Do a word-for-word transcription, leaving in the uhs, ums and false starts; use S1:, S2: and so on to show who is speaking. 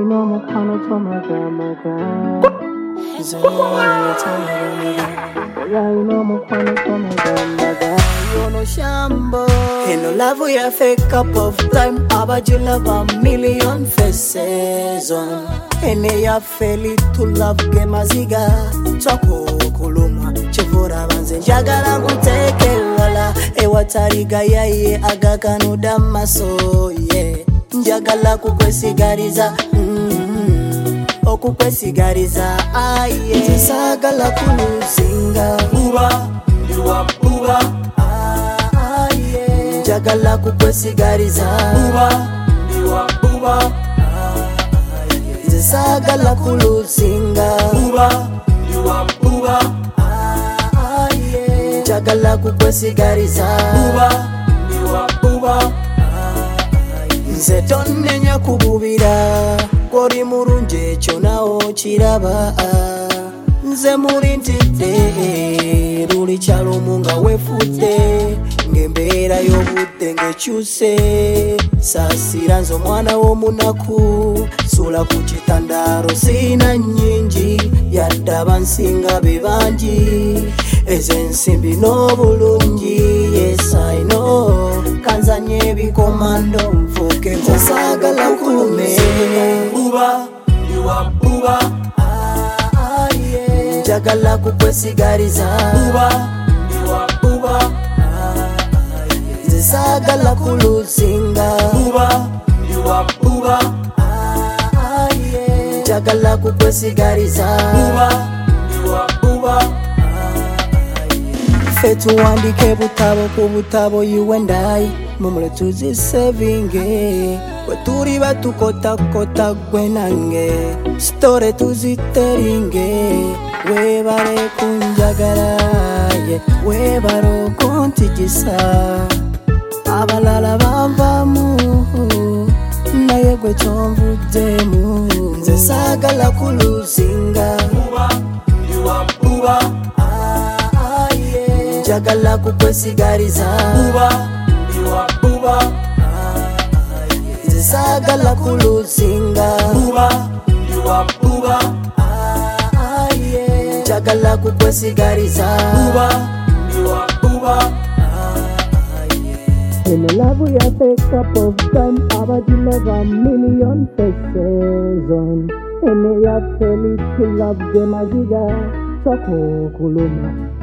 S1: know I'm gonna tell my grandma. So I tell my grandma. Yeah, you know I'm gonna tell my grandma. You know shambo. And no love we a fake cup of time. About you love a million faces on. And ya feli to love game aziga. Choko kuluma. Chevura banze. Jagala kuteke wala. E watariga ya ye aga kanuda maso yeah. Njagala kukwesigariza mm-hmm. Okukwesigariza aye Tisagala kuluzinga Uba, diwa uba aye Njagala kukwesigariza Uba, diwa uba aye Tisagala kuluzinga Uba, diwa uba aye Njagala kukwesigariza Uba, diwa uba Nze tonnenya kububira kori murunje ekyo nawo kiraba nze mulintidde luli kyalomu nga wefudde ng'embeera y'obudde ng'ekyuse saasira nze omwana w'omunaku sula ku kitandaalo siina nnyingi yadde abansinga be bangi ez'ensimbi n'obulungi yes I know kanzanye ebikomando nfuuke nsaagala kulume uba ndiwa uba aye njagala kukwesigariza uba ndiwa uba aye nze saagala kuluzinga uba ndiwa uba aye njagala kukwesigariza uba ndiwa uba Fe tuwandike butabo ku butabo you and I Mumule tuzisevinge We turi batukota kota gwe nange Story tuziteringe We bare kunjagala yeah. We baro kontigisa Abalala bambamu Naye gwe kyonvuddemu Nze saagala kuluzinga Uba, ndiwa uba Njagala kukwesigariza Uba, ndiwa uba Nze saagala kuluzinga Uba, ndiwa uba Njagala kukwesigariza Uba, ndiwa uba In a love we a fake up of time About you love a million faces on In a ya feli to love them aziga Choko kuluma